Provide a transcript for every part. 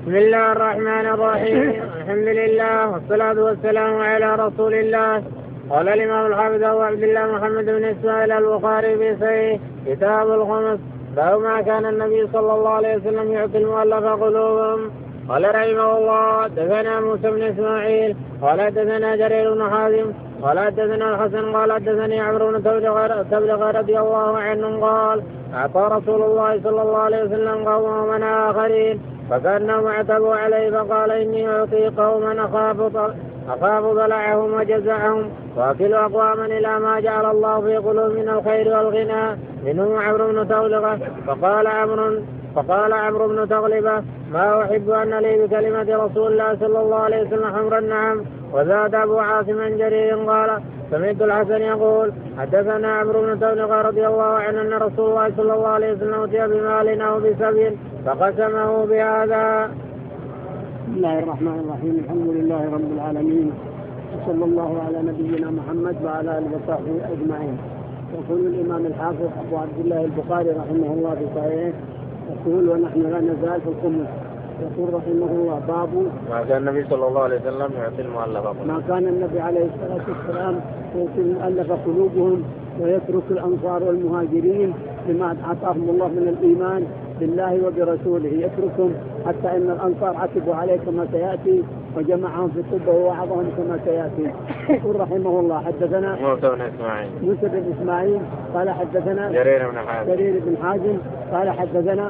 بسم الله الرحمن الرحيم. الحمد لله والصلاة والسلام على رسول الله. قال الإمام الحافظ أبو عبد الله محمد بن إسماعيل البخاري في صحيح كتاب الخمس باب ما كان النبي صلى الله عليه وسلم يعطي المؤلف قلوبهم. قال رحمه الله حدثنا موسى بن إسماعيل قال حدثنا جرير بن حازم قال حدثنا الحسن قال حدثني عمرو بن تبلغ رضي الله عنه قال أعطى رسول الله صلى الله عليه وسلم قوما ومن آخرين فكأنهم اعتبوا عليه فقال إني أعطي قوما أخاف ضلعهم وجزعهم وأكل أقواما إلى ما جعل الله في قلوبهم من الخير والغنى منهم عمرو بن تغلبة فقال عمرو بن تغلبة ما أحب أن لي بكلمة رسول الله صلى الله عليه وسلم حمر النعم. وزاد أبو عاصم جرير قال سمعت الحسن يقول حدثنا عمرو بن تغلبة رضي الله عنه أن رسول الله صلى الله عليه وسلم أتي بمال أو بسبي فقسمه بهذا. بسم الله الرحمن الرحيم. الحمد لله رب العالمين وصلى الله على نبينا محمد وعلى آله وصحبه أجمعين. يقول الإمام الحافظ أبو عبد الله البخاري رحمه الله في صحيحه يقول ونحن لا نزال في الخمس. يقول رحمه الله باب ما كان النبي صلى الله عليه وسلم يعطي المؤلف ما كان النبي عليه الصلاة والسلام يعطي المؤلف قلوبهم ويترك الأنصار والمهاجرين لما أعطاهم الله من الإيمان بالله وبرسوله يتركهم حتى إن الأنصار عتبوا عليه كما سيأتي وجمعهم في الطب ووعظهم كما سيأتي. يقول رحمه الله حدثنا موسى بن إسماعيل قال حدثنا جرير بن حازم قال حدثنا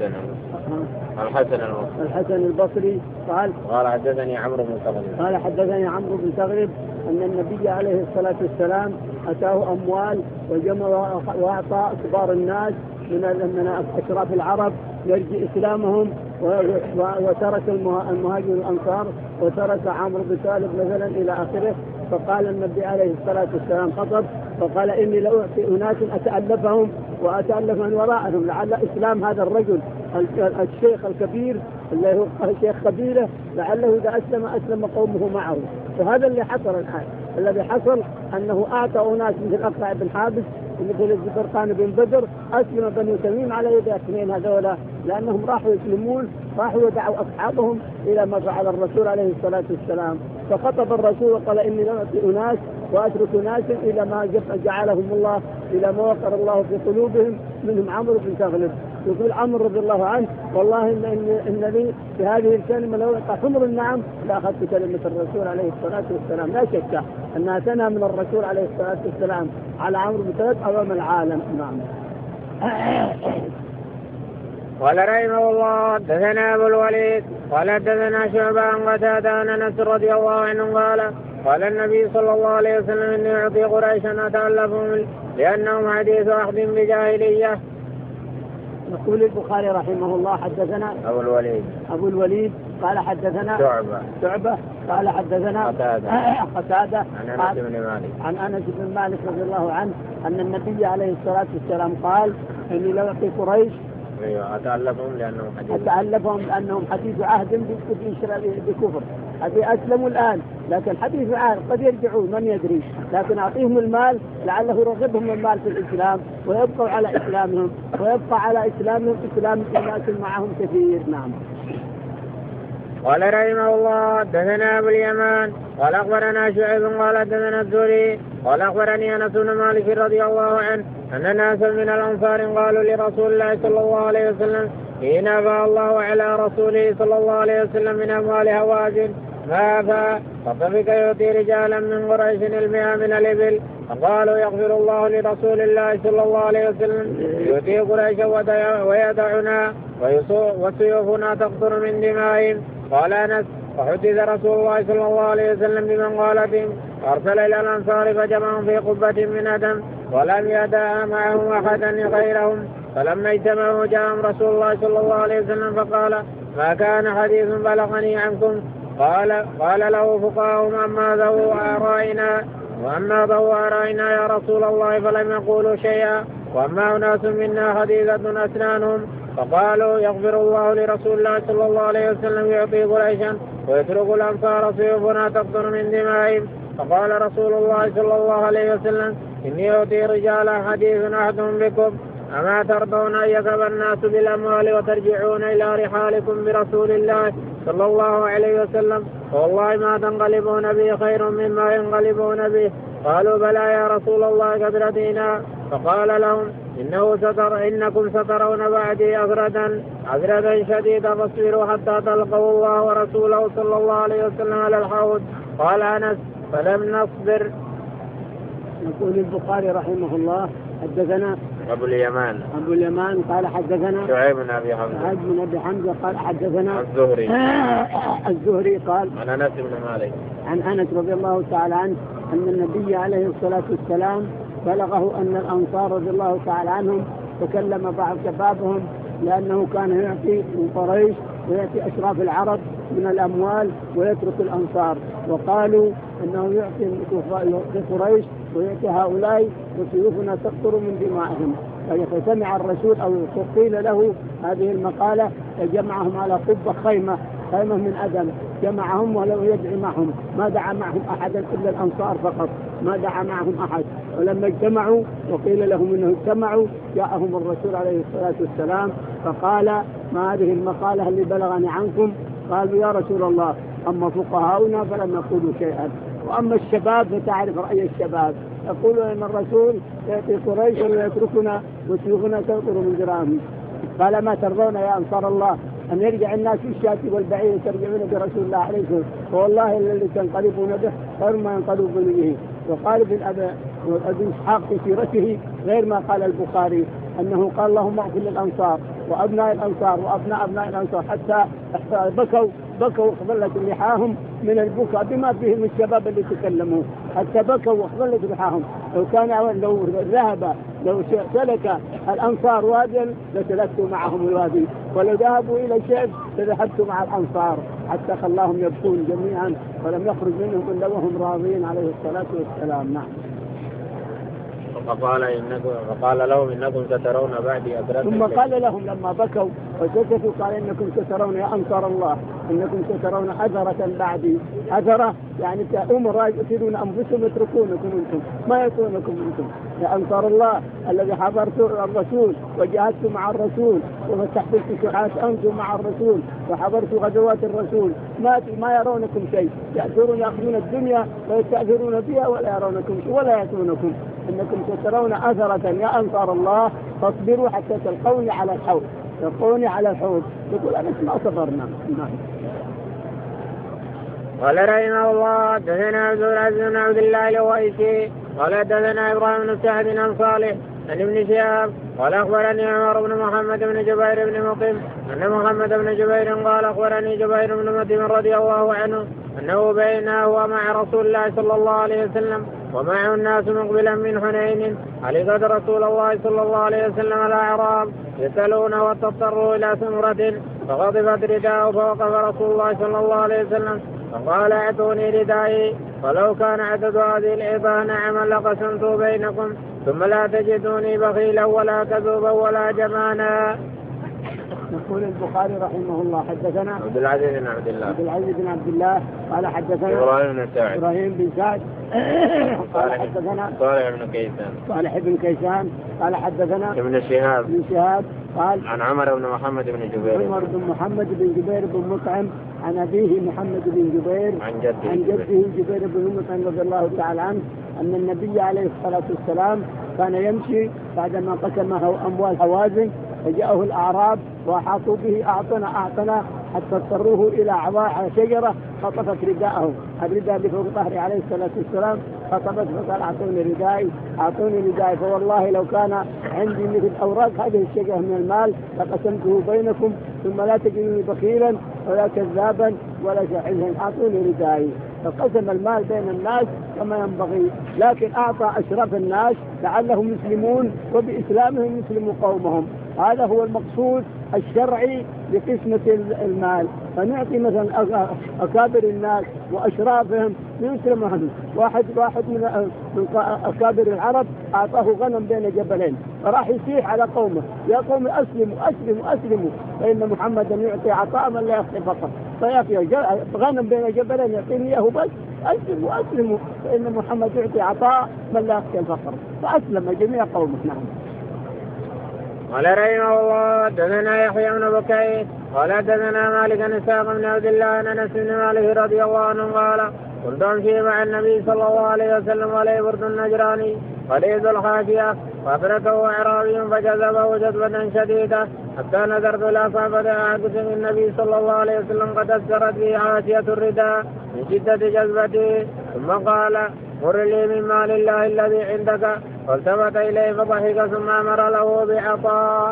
الحسن البصري قال حدثني عمرو بن تغلب أن النبي عليه الصلاة والسلام أتاه أموال وجمع وأعطى كبار الناس من أشراف العرب يرجي إسلامهم وترك المهاجر الأنصار وترك عمرو بن طالب مثلا إلى آخره. فقال النبي عليه الصلاة والسلام خطب فقال إني لأعطي أناس أتألفهم وأتألف من وراءهم لعل إسلام هذا الرجل الشيخ الكبير اللي هو شيخ قبيلة لعله إذا أسلم قومه معه. وهذا اللي حصل الآن. الذي حصل أنه أعطى أناس مثل أقطع بن حابس مثل الزبرقان بن بدر أسلم بنو تميم على يد اثنين هذولا لأنهم راحوا يسلمون راحوا يدعوا أصحابهم إلى ما فعل الرسول عليه الصلاة والسلام. فخطب الرسول وقال إني لم أعطي أناس وأترك ناس إلى ما جعلهم الله إلى ما وقر الله في قلوبهم منهم عمرو بن تغلب. يقول عمرو رضي الله عنه والله إن لي في هذه الكلمة لو أعطى حمر النعم لأخذت كلمة الرسول عليه الصلاة والسلام. لا شك أنها تنهى من الرسول عليه الصلاة والسلام على عمرو بن تغلب أمام العالم. نعم. قال رحمه الله حدثنا أبو الوليد قال حدثنا شعبة عن قتادة عن أنس رضي الله عنه قال النبي صلى الله عليه وسلم إني أعطي قريشا أتألفهم لأنهم حديث عهد بجاهلية. يقول البخاري رحمه الله حدثنا أبو الوليد قال حدثنا شعبة قال حدثنا قتادة عن أنس بن مالك رضي الله عنه أن النبي عليه الصلاة والسلام قال إني لو أعطي قريش أتألفهم لأنهم حديث عهد بكفر هذه أسلموا الآن لكن حديث عهد قد يرجعون من يدري لكن أعطيهم المال لعله يرغبهم المال في الإسلام ويبقوا على إسلامهم ويبقى على إسلامهم إسلام الناس معهم كثير. نعم. قال رحمه الله حدثنا أبو اليمان قال أخبرنا شعيب قال حدثنا الزهري قال أخبرني أنس بن مالك رضي الله عنه أن ناسا من الأنصار قالوا لرسول الله صلى الله عليه وسلم حين أفاء الله على رسوله صلى الله عليه وسلم من أموال هوازن ما أفاء فطفق يعطي رجالا من قريش 100 من الإبل فقالوا يغفر الله لرسول الله صلى الله عليه وسلم يؤتي قريشا ويدعنا وسيوفنا تقطر من دمائهم. قال أنس فحدث رسول الله صلى الله عليه وسلم بمن قالتهم أرسل إلى الأنصار فجمعهم في قبة من أدم ولم يدع معهم أحدا غيرهم. فلما اجتمعوا جاءهم رسول الله صلى الله عليه وسلم فقال ما كان حديث بلغني عنكم. قال له فقهاهم أما ذو آرائنا يا رسول الله فلم يقولوا شيئا وأما أناس منا حديثة أسنانهم فقالوا يغفر الله لرسول الله صلى الله عليه وسلم يعطي قريشا ويترك الأنصار سيوفنا تقطر من دمائهم. فقال رسول الله صلى الله عليه وسلم إني أعطي رجالا حديث أحدهم بكم أما ترضون أن يذهب الناس بالأموال وترجعون إلى رحالكم برسول الله صلى الله عليه وسلم والله ما تنقلبون به خير مما ينقلبون به. قالوا بلى يا رسول الله قد ردينا. فقال لهم إنكم سترون بعدي أثرة شديدة فاصبروا حتى تلقوا الله ورسوله صلى الله عليه وسلم على الحوض. قال أنس فلم نصبر. يقول البخاري رحمه الله حدثنا أبو اليمان قال حدثنا شعيب بن أبي حمزة قال حدثنا الزهري قال عن أنس رضي الله تعالى عنه أن النبي عليه الصلاة والسلام بلغه أن الأنصار رضي الله تعالى عنهم تكلم بعض شبابهم لأنه كان يعطي من قريش ويأتي أشراف العرب من الأموال ويترك الأنصار، وقالوا أنه يعطي قريش ويأتي هؤلاء وسيوفنا تقطر من دمائهم. فسمع الرسول أو قيل له هذه المقالة فجمعهم على قبة خيمة من أدم، جمعهم ولو يدعي معهم، ما دعا معهم أحدا إلا الأنصار فقط، ما دعا معهم أحد. ولما اجتمعوا وقيل لهم أنه اجتمعوا جاءهم الرسول عليه الصلاة والسلام فقال ما هذه المقالة اللي بلغني عنكم؟ قالوا يا رسول الله أما فقهاؤنا فلم يقولوا شيئا، وأما الشباب فتعرف رأي الشباب يقولون أن الرسول يأتي قريش ويتركنا وسيوفنا تقطر من دراهم. قال ما ترضون يا أنصار الله أن يرجع الناس بالشاة والبعير ترجعون برسول الله عليه الصلاة والسلام، فوالله الذي تنقلبون به خير ما ينقلبون به. وقال ابن إسحاق في سيرته غير ما قال البخاري أنه قال اللهم اغفر للأنصار وأبناء الأنصار وأبناء أبناء الأنصار حتى بكوا وخبلت لحاهم من البكاء بما فيهم الشباب اللي تكلموا، حتى بكوا وخبلت لحاهم. لو سلك الأنصار واديا لسلكت معهم الوادي، ولو ذهبوا إلى شيء لذهبت مع الأنصار، حتى خلاهم يبكون جميعا ولم يخرج منهم إلا وهم راضين عليه الصلاة والسلام. نعم. فقال لهم إنكم سترون بعدي أثرة. ثم قال لهم لما بكوا وسكتوا قال إنكم سترون يا أنصار الله إنكم سترون أثرة بعدي. أثرة يعني أمراء يؤثرون أنفسهم يتركونكم أنتم ما يكونكم أنتم يا أنصار الله الذي حضرت الرسول وجاهدت مع الرسول وفتحت الفتوحات أنتم مع الرسول وحضرت غزوات الرسول ما يرونكم شيء، يأثرون الدنيا ويستأثرون بها ولا يرونكم شيء ولا يأتونكم. إنكم سترون أثرة يا أنصار الله فاصبروا حتى تلقوني على الحوض. تلقوني على الحوض يقول أنا ما صبرنا. قال رحمه الله دثنا عبد العزيز بن عبد الله الويسي قال دثنا إبراهيم بن سعد عن صالح عن ابن شهاب قال أخبرني عمر بن محمد بن جبير بن مطعم أن محمد بن جبير قال أخبرني جبير بن مطعم رضي الله عنه أنه بينه ومع رسول الله صلى الله عليه وسلم ومعه الناس مقبلا من حنين علقت رسول الله صلى الله عليه وسلم الأعراب يسألون وتضطروا إلى سمرة فغضبت رداءه فوقف رسول الله صلى الله عليه وسلم فقال اعطوني ردائي فلو كان عدد هذه العظة نعما لقسمت بينكم ثم لا تجدوني بخيلا ولا كذوبا ولا جبانا. يقول البخاري رحمه الله حدثنا عبد العزيز بن عبد الله قال حدثنا إبراهيم بن سعد قال حدثنا صالح بن كيسان قال حدثنا ابن شهاب قال عن عمر بن محمد بن جبير بن مطعم عن أبيه محمد بن جبير عن جده جبير بن مطعم رضي الله تعالى عنه أن النبي عليه الصلاة والسلام كان يمشي بعدما قسمه أموال حوازن فجاءه الأعراب وأحاطوا به أعطنا حتى اضطروه إلى على شجرة خطفت رداءه، الرداء اللي فوق ظهره عليه الصلاة والسلام خطفت فقال أعطوني ردائي فوالله لو كان عندي مثل أوراق هذه الشجرة من المال لقسمته بينكم ثم لا تجدوني بخيلا ولا كذابا ولا شاحنا أعطوني ردائي. فقسم المال بين الناس كما ينبغي، لكن أعطى أشرف الناس لعلهم يسلمون وبإسلامهم يسلموا قومهم. هذا هو المقصود الشرعي لقسمة المال، فنعطي مثلا أكابر الناس وأشرافهم يسلمهم. واحد من أكابر العرب أعطاه غنم بين جبلين فراح يسيح على قومه يا قوم أسلموا فإن محمدا يعطي عطاء من لا يخطي فقط، فيعطي غنم بين جبلين يعطيني إياه بس أسلموا فإن محمد يعطي عطاء من لا يخطي الفقر، فأسلم جميع قومه. نعم. قال رحمه الله حدثنا يحيى بن بكير قال حدثنا مالك بن اسحاق بن عبد الله عن انس بن مالك رضي الله عنه قال كنت امشي مع النبي صلى الله عليه وسلم عليه برد النجراني قليل الحاشيه فادركه اعرابي فجذبه جذبه شديده حتى نظرت الى صحبه عاكس النبي صلى الله عليه وسلم قد اثرت به عاشيه الرداء من شده جذبته ثم قال مر لي من مال الله الذي عندك فالتفت اليه فضحك ثم امر له بعطاء.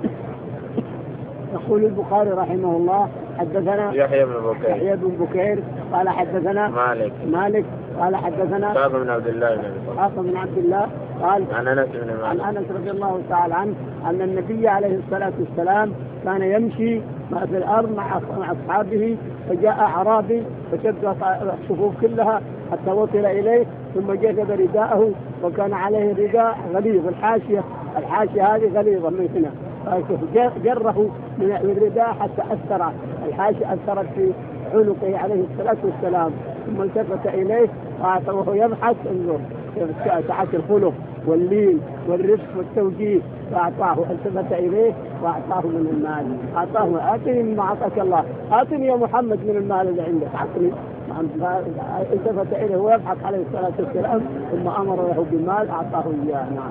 يقول البخاري رحمه الله حدثنا يحيى بن بكير قال حدثنا مالك قال حدثنا اسحاق بن عبد الله قال عن انس رضي الله تعالى عنه ان النبي عليه الصلاه والسلام كان يمشي في الارض مع اصحابه فجاء اعرابي فشد الصفوف كلها حتى وصل اليه ثم جذب رداءه وكان عليه رداء غليظ الحاشيه هذه غليظه من هنا جره من الرداء حتى اثر الحاشيه اثرت في عنقه عليه الصلاه والسلام ثم التفت اليه وهو يبحث انظر سعه الخلق واللين والرفق والتوجيه فاعطاه التفت اليه واعطاه من المال اعطاه اعطني مما اعطاك الله اعطني يا محمد من المال اللي عندك اعطني التفت اليه ويبحث عليه الصلاه والسلام ثم امر له بالمال اعطاه اياه. نعم.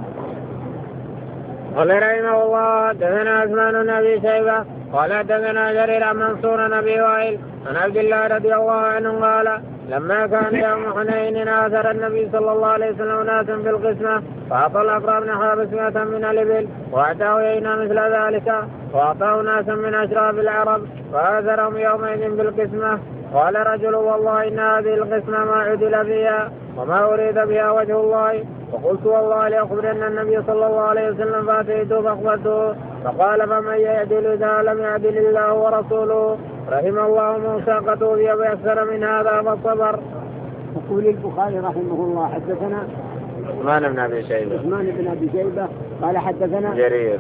قال رحمه الله حدثنا عثمان بن ابي شيبه قال حدثنا جرير عن منصور بن ابي وائل عن عبد الله رضي الله عنه قال لما كان يوم حنين آثر النبي صلى الله عليه وسلم ناسا في القسمه فاعطى الاقرب بن حابس 100 من الابل واعطاه يينا مثل ذلك واعطاه ناسا من اشراف العرب فآثرهم يومئذ بالقسمه. قال رجل والله ان هذه القسمه ما عدل فيها وما اريد بها وجه الله فقلت والله لاخبرن النبي صلى الله عليه وسلم فاتيته فاخبرته فقال فمن يعدل اذا لم يعدل الله ورسوله رحم الله موسى قد اوذي باكثر من هذا فالصبر. يقول البخاري رحمه الله حدثنا عثمان بن ابي شيبه قال حدثنا جرير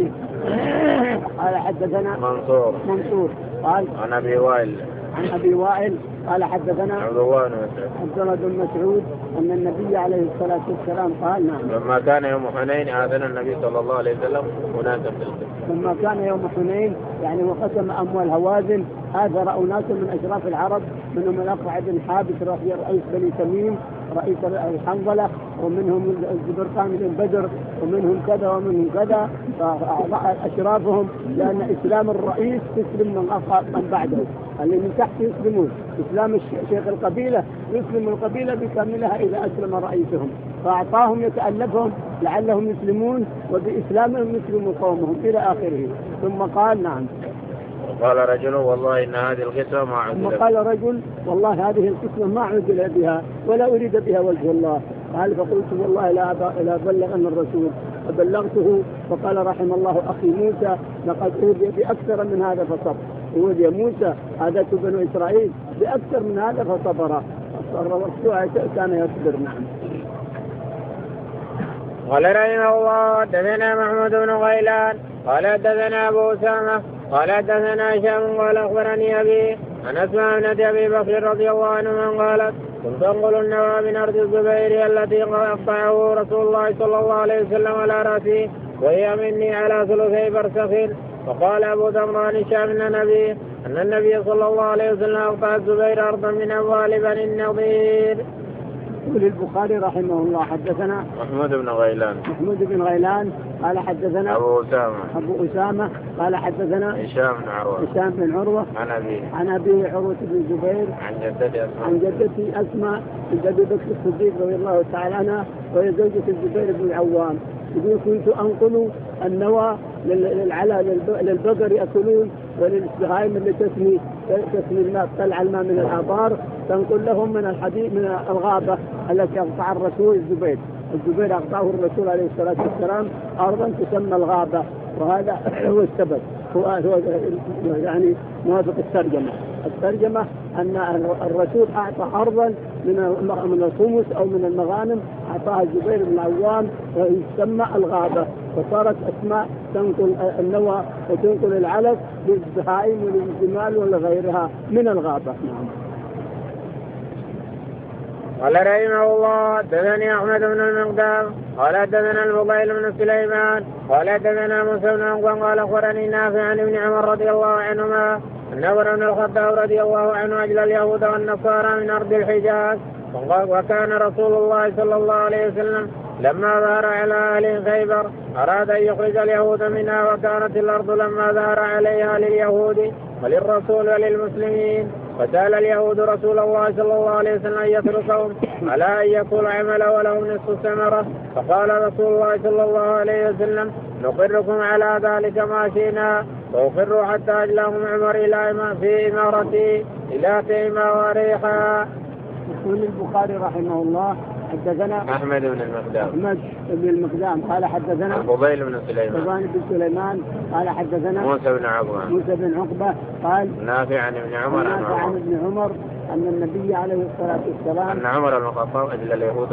قال حدثنا منصور قال عن ابي وائل قال حدثنا عبد الله بن مسعود أن النبي عليه الصلاة والسلام قال نعم لما كان يوم حنين آذن النبي صلى الله عليه وسلم أناسا في القسمة. لما كان يوم حنين يعني وقسم أموال هوازن آثر أناس من أشراف العرب منهم الأقرع بن حابس رئيس بني تميم رئيس الحنظلة ومنهم الزبرقان بن بدر ومنهم كذا ومنهم كذا أشرافهم لأن إسلام الرئيس يسلم من بعده اللي من تحت يسلمون إسلام شيخ القبيلة يسلم القبيلة بكاملها إذا أسلم رئيسهم فأعطاهم يتألفهم لعلهم يسلمون وبإسلامهم يسلموا قومهم إلى آخره. ثم قال نعم قال رجل والله إن هذه القسمة ما عدل ثم قال رجل والله هذه القسمة ما عدل بها ولا أريد بها وجه الله. قال فقلت والله لا بلغن الرسول فبلغته فقال رحم الله أخي موسى لقد أوذي بأكثر من هذا فصبر. أوذي موسى هذا بنو إسرائيل بأكثر من هذا فصبر كان يصبر. نعم. قال رحمه الله حدثنا محمود بن غيلان قال حدثنا أبو أسامة قال حدثنا هشام قال أخبرني أبي عن أسماء بنت أبي بكر رضي الله عنه قالت كنت أنقل النوى من أرض الزبير التي قطعه رسول الله صلى الله عليه وسلم على رأسي وهي مني على ثلثي برسخ. فقال أبو ذمران هشام أن النبي صلى الله عليه وسلم أقطع الزبير أرضا من أموال بني النضير. يقول البخاري رحمه الله حدثنا محمود بن غيلان قال حدثنا أبو أسامة قال حدثنا هشام بن عروة عن أبي عروة بن الزبير عن جدتي أسماء بنت أبي بكر الصديق رضي الله تعالى عنها وهي زوجة الزبير بن العوام. يقول كنت أنقل النوى للبقر يأكلون وللبهائم اللي تسمي الماء تطلع الماء من الآبار تنقل لهم من الحديد من الغابة التي أقطع الرسول الزبير أقطعه الرسول عليه الصلاة والسلام أرضا تسمى الغابة. وهذا هو السبب هو يعني موافق الترجمة أن الرسول أعطى أرضا من الخمس أو من المغانم أعطاها الزبير بن العوام ويسمى الغابة فصارت أسماء تنقل النوى وتنقل العلف للبهائم وللجمال ولغيرها من الغابة. نعم. قال رحمه الله حدثني احمد بن المقدام قال حدثنا الفضيل بن سليمان قال حدثنا موسى بن عقبة قال اخبرني نافع عن ابن عمر رضي الله عنهما ان عمر بن الخطاب رضي الله عنه اجلى اليهود والنصارى من ارض الحجاز. وكان رسول الله صلى الله عليه وسلم لما ظهر على اهل خيبر اراد ان يخرج اليهود منها، وكانت الارض لما ظهر عليها لليهود وللرسول وللمسلمين، فسأل اليهود رسول الله صلى الله عليه وسلم أن يتركهم على أن يكون عمله ولهم نصف الثمرة، فقال رسول الله صلى الله عليه وسلم نقركم على ذلك ما شئنا، فأقروا حتى أجلهم عمر في إمارتي إلى تيمة وريحا. يقول البخاري رحمه الله حدثنا أحمد بن المقدام قال حدثنا الفضيل بن سليمان قال حدثنا موسى بن عقبة قال نافع عن ابن عمر أن النبي عليه الصلاة والسلام أن عمر بن الخطاب أجل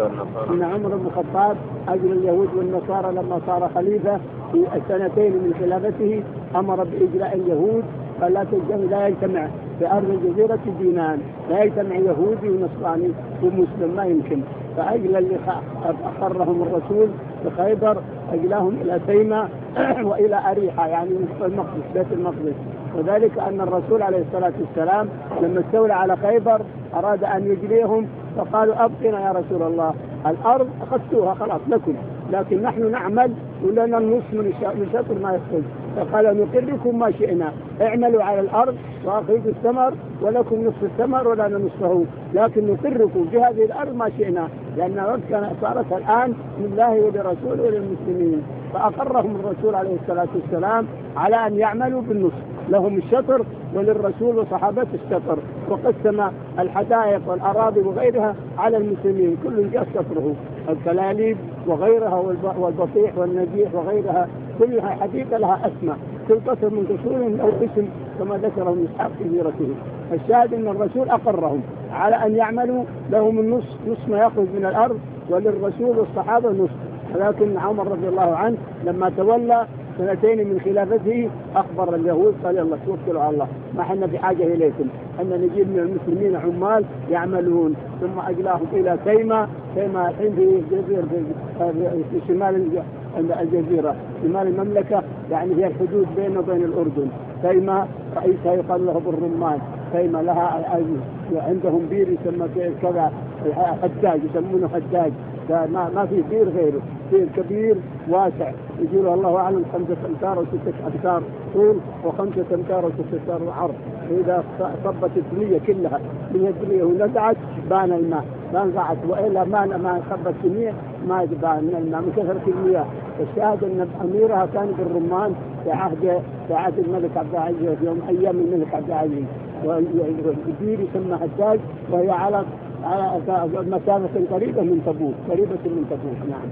اليهود والنصارى لما صار خليفة في السنتين من خلافته أمر بإجلاء اليهود، فلا يجتمع في أرض الجزيرة دينان، لا يجتمع يهودي ونصراني ومسلم، ما يمكن. فأجل اللي أقرهم الرسول بخيبر أجلاهم إلى تيمة وإلى أريحة، يعني المقدس، بيت المقدس. وذلك أن الرسول عليه الصلاة والسلام لما استولى على خيبر أراد أن يجليهم، فقالوا أبقنا يا رسول الله، الأرض أخذتوها خلاص لكم، لكن نحن نعمل ولنا النصف من شطر ما يخرج. فقال نقركم ما شئنا، اعملوا على الأرض وأخرجوا الثمر ولكم نصف الثمر ولنا نصفه، لكن نقركم في هذه الأرض ما شئنا، لأن الأرض صارت الآن لله ولرسوله وللمسلمين. فأقرهم الرسول عليه الصلاة والسلام على أن يعملوا بالنصف، لهم الشطر وللرسول وصحابته الشطر، وقسم الحدائق والأراضي وغيرها على المسلمين، كل جاء شطره، الكلاليب وغيرها والبطيح والنجيح وغيرها كلها حديقة لها أسماء، كل قصر من قصورهم أو قسم كما ذكره ابن إسحاق في سيرته. الشاهد أن الرسول أقرهم على أن يعملوا لهم النصف، نصف ما يخرج من الأرض، وللرسول والصحابة نصف. ولكن عمر رضي الله عنه لما تولى سنتين من خلافته أخبر اليهود قال يلا توكلوا على الله، ما احنا بحاجة إليكم، أن نجيب من المسلمين عمال يعملون. ثم أجلاهم إلى تيمة الحين في جزيرة في شمال الجزيرة، شمال المملكة، يعني هي الحدود بينه وبين الأردن. تيمة رئيسها يقال له بالرمان، تيمة لها عندهم بير يسمى كذا حداج، يسمونه حداج، ما في بير غيره، بير كبير واسع يقول الله أعلم 5 أمتار أو 6 أمتار طول و5 أمتار أو 6 أمتار عرض. إذا صبت الدنيا كلها من الدنيا ونزعت بان الماء، ما نزعت وإلا ما صبت الدنيا ما يبان من الماء من كثرة المياه. الشاهد أن أميرها كان بالرمان في عهد الملك عبد العزيز، يوم أيام الملك عبد العزيز، والبير يسمى حداج، وهي على مسافة قريبة من تبوك. نعم.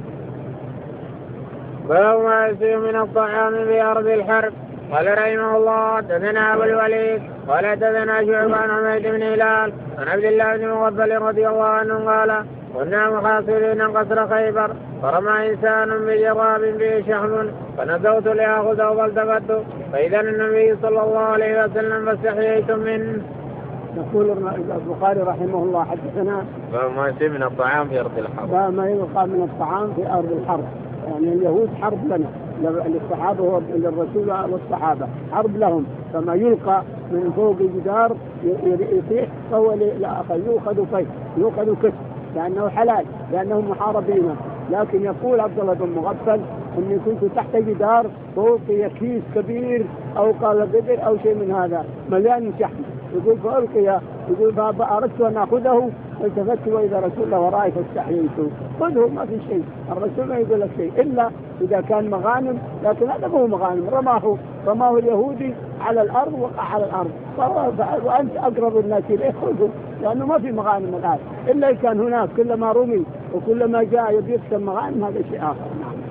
باب ما يصير من الطعام في أرض الحرب. قال رحمه الله حدثنا أبو الوليد قال حدثنا شعبة عن حميد بن هلال عن عبد الله بن مغفل رضي الله عنه قال كنا محاصرين قصر خيبر، فرمى إنسان بجراب به شحم، فنزوت لآخذه فالتفت فإذا النبي صلى الله عليه وسلم فاستحييت منه. يقول البخاري رحمه الله حدثنا باب ما يصير من الطعام في أرض الحرب. باب ما يلقى من الطعام في أرض الحرب، يعني اليهود حرب لنا، للصحابة للرسول والصحابة حرب لهم، فما يلقى من فوق الجدار يطيح فهو يؤخذ كسب، لأنه حلال، لأنهم محاربين. لكن يقول عبد الله بن مغفل أني كنت تحت جدار فوقي كيس كبير أو قال بدر أو شيء من هذا مليان شحم، يقول فألقي، يقول فأردت أن أخذه التفت وإذا رسول الله ورائي فاستحييته، خذه ما في شيء، الرسول ما يقول لك شيء إلا إذا كان مغانم، لكن هذا مو مغانم، رماه اليهودي على الأرض وقع على الأرض، وأنت أقرب الناس إليه خذه، لأنه ما في مغانم الآن، إلا كان هناك كلما رمي وكلما جاء يبيكسب مغانم هذا شيء آخر.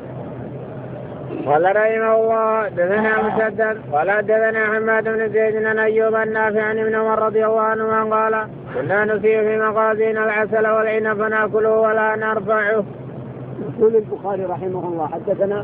قال رحمه الله حدثنا مسدد قال حدثنا حماد بن زيد عن أيوب النافع عن ابن عمر رضي الله عنه قال كنا نسيء في مغازينا العسل والعنب فناكله ولا نرفعه. يقول البخاري رحمه الله حدثنا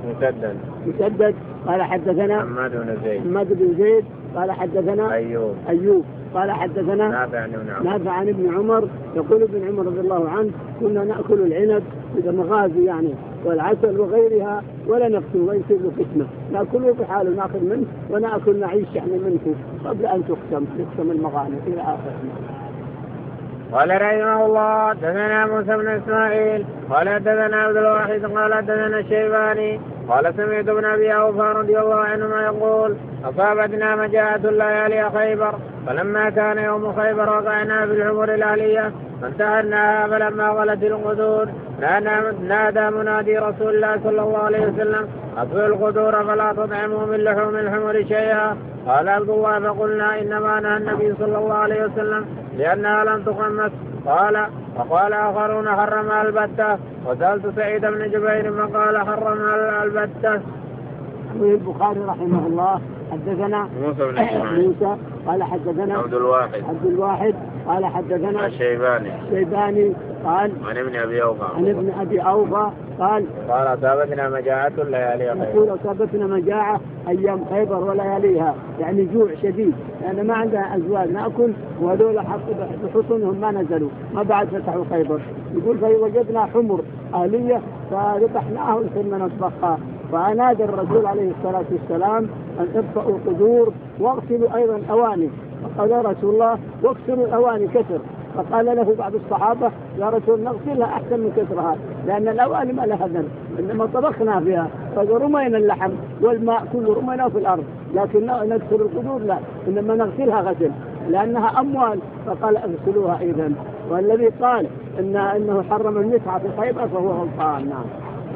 مسدد قال حدثنا حماد بن زيد قال حدثنا أيوب قال حدثنا نافع عن ابن عمر يقول ابن عمر رضي الله عنه كنا نأكل العنب إذا مغازي يعني والعسل وغيرها ولا نقتل ويصير له فتنة نأكله بحاله نأخذ منه ونأكل نعيش يعني منه قبل أن تقسم المغانم إلى آخره. قال رحمه الله حدثنا موسى بن إسماعيل قال حدثنا عبد الواحد قال حدثنا الشيباني قال سمعت ابن أبي أوفى رضي الله عنهما يقول أصابتنا مجاعة الليالي خيبر فلما كان يوم خيبر وقعنا في العمر الأهلية فانتهرناها فلما غلت القدور نادى منادي رسول الله صلى الله عليه وسلم أطفئوا القدور فلا تطعموا من لحوم الحمر شيئا. قال عبد الله فقلنا إنما نهى النبي صلى الله عليه وسلم لأنها لم تخمس. وقال آخرون حرمها البتة. وسألت سعيد بن جبير فقال حرمها البتة. البخاري رحمه الله حدثنا موسى قال حدثنا عبد الواحد قال حدثنا الشيباني قال عن ابن أبي أوفى قال أصابتنا مجاعة الليالي يقول أصابتنا مجاعة أيام خيبر ولياليها يعني جوع شديد لأن ما عندها أزواج نأكل وهذول بحصنهم ما نزلوا ما بعد فتحوا خيبر. يقول فوجدنا حمر آلية فذبحناها وصرنا نطبخها فنادى الرسول عليه الصلاة والسلام أن ارفعوا القدور واغسلوا أيضا أواني. فقال يا رسول الله واغسلوا الأواني كثر. فقال له بعض الصحابة يا رسول نغسلها أحسن من كثرها لأن الأواني ما لها ذنب إنما طبخنا فيها فرمينا اللحم والماء كله رميناه في الأرض لكن نغسل القدور لا إنما نغسلها غسل لأنها أموال. فقال اغسلوها أيضا. والذي قال إنه حرم المتعة في خيبر فهو غلطان. نعم.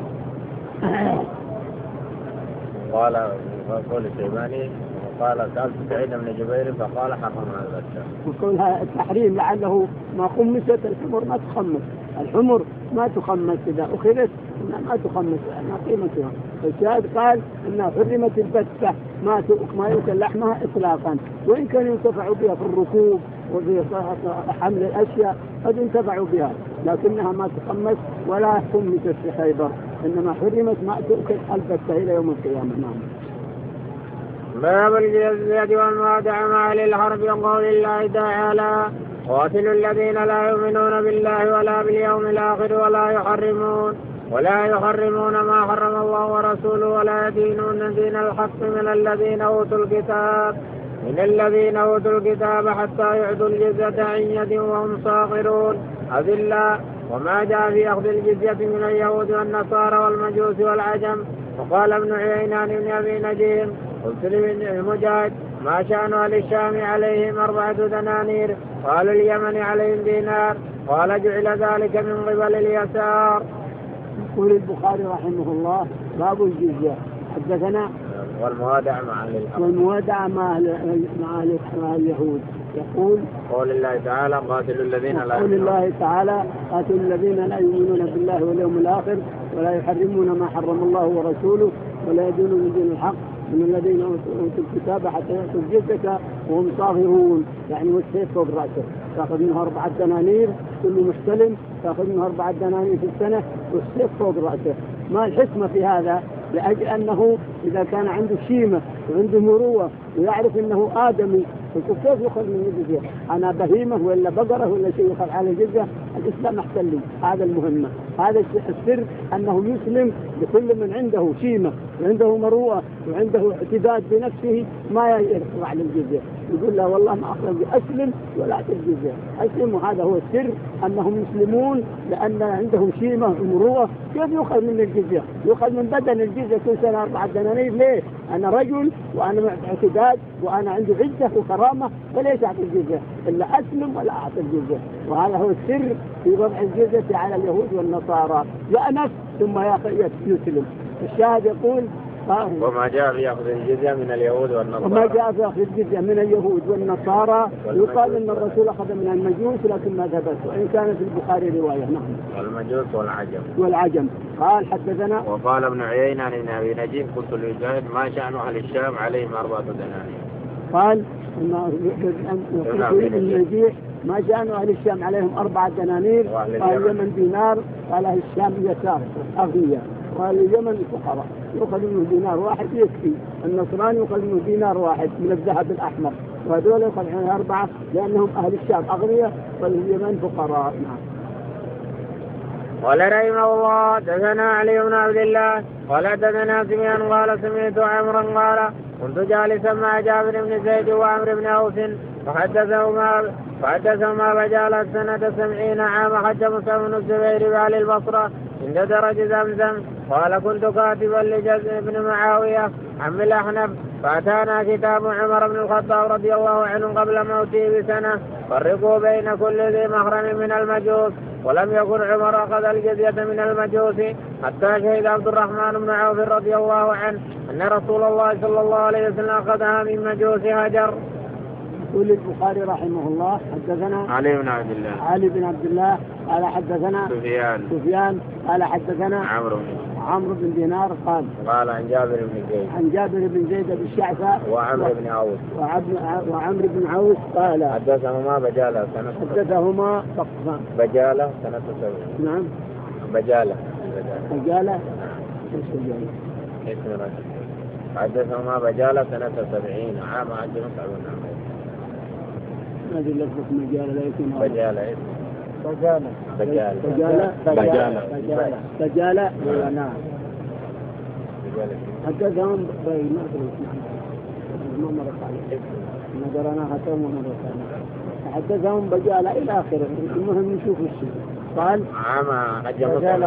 قال الشيباني قال سألت سعيد بن جبير فقال حرمها البتة. وقولها التحريم لعله ما خمست الحمر ما تخمس. الحمر ما تخمس إذا أخذت ما تخمس ما قيمتها. الشاهد قال إنها حرمت البتة ما يؤكل لحمها إطلاقا وإن كان ينتفع بها في الركوب وفي حمل الأشياء قد ينتفعوا بها لكنها ما تخمس ولا خمست في خيبر إنما حرمت ما تؤكل البتة إلى يوم القيامة. نعم. باب الجزية والموادع مع للحرب وقول الله تعالى قاتلوا الذين لا يؤمنون بالله ولا باليوم الآخر ولا يحرمون ما حرم الله ورسوله ولا يدينون دين الحق من الذين أوتوا الكتاب حتى يعطوا الجزية عن يد وهم صاغرون أذلة. وما جاء في أخذ الجزية من اليهود والنصارى والمجوس والعجم. وقال ابن عيينة بن أبي نجيم قلت لمجاهد ما شأن أهل الشام عليهم 4 دنانير قال اليمن عليهم دينار قال جعل ذلك من قبل اليسار. يقول البخاري رحمه الله باب الجزية. حدثنا والموادع مع اليهود. يقول قول الله تعالى قاتلوا الذين لا يؤمنون بالله واليوم الآخر ولا يحرمون ما حرم الله ورسوله ولا يدينون دين الحق من الذين أوتوا الكتاب حتى يأتوا الجزية وهم صاغرون يعني والسيف فوق رأسه تأخذ منه 4 دنانير كل محتلم تأخذ منه 4 دنانير في السنة والسيف فوق رأسه. ما الحكمة في هذا؟ لأجل أنه إذا كان عنده شيمة وعنده مروة ويعرف أنه آدمي كيف يخرج من الجزية؟ أنا بهيمة ولا بقرة ولا شيء يخرج على الجزية؟ الإسلام أحسن لي هذا المهمة. هذا السر أنه يسلم لكل من عنده شيمة وعنده مروءة وعنده اعتداد بنفسه ما يرفع على الجزية يقول له والله ما أخرج أسلم ولا أعطي الجزية أسلم. وهذا هو السر أنهم مسلمون لأن عندهم شيمة ومروءة. كيف يخرج من الجزية؟ يخرج من بدن الجزية كل سنة 4 دنانير. ليه؟ أنا رجل وأنا اعتداد وأنا عندي عزة وكرامة فليش أعطي الجزية إلا أسلم ولا أعطي الجزية. وهذا هو السر في وضع الجزية على اليهود والنصارى يأنف ثم يسلم. الشاهد يقول وما جاء في أخذ الجزية من اليهود والنصارى يقال أن الرسول أخذ من المجوس لكن ما ثبت وإن كانت في البخاري رواية. نعم. المجوس والعجم. قال حدثنا وقال ابن عيينة عن أبي نجيم قلت للمجاهد ما شأن أهل الشام عليهم 4 دنانير قال النجيح ما شأن أهل الشام عليهم 4 دنانير قال اليمن دينار قال أهل الشام يسار أغنياء قال اليمن فقراء يأخذ منه دينار واحد يكفي. النصراني يأخذ منه دينار واحد من الذهب الأحمر وهذول يقال عنهم 4 لأنهم أهل الشام أغنياء واليمن فقراء. قال رحمه الله حدثنا علي بن عبد الله قال حدثنا سفيان قال سمعت عمرا قال كنت جالسا مع جابر بن زيد وعمرو بن عوف فحدثهما فجعلت سنة 70 عام حج مصعب بن الزبير بأهل البصرة عند درج زمزم. قال كنت كاتبا لجزء بن معاوية عم الأحنف فأتانا كتاب عمر بن الخطاب رضي الله عنه قبل موته بسنة فرقوا بين كل ذي محرم من المجوس. ولم يكن عمر أخذ الجزية من المجوس حتى شهد عبد الرحمن بن عوف رضي الله عنه أن رسول الله صلى الله عليه وسلم أخذها من مجوس هجر. يقول البخاري رحمه الله حدثنا علي بن عبد الله قال حدثنا سفيان قال حدثنا عمرو بن دينار قال عن جابر بن زيد بالشعثاء وعمرو بن عوف قال حدثهما بجالة سنة 70. نعم بجالة اسم رجل حدثهما بجالة سنة 70 عام حج مصعب بن عمير. هذه لفظة مجالة لا يكون بجالة نعم. حدثهم بين ما مرت عليه نظرنا هتم ومرت عليه حدثهم بجالة إلى آخره. المهم نشوف الشيء. قال عام حج مصعب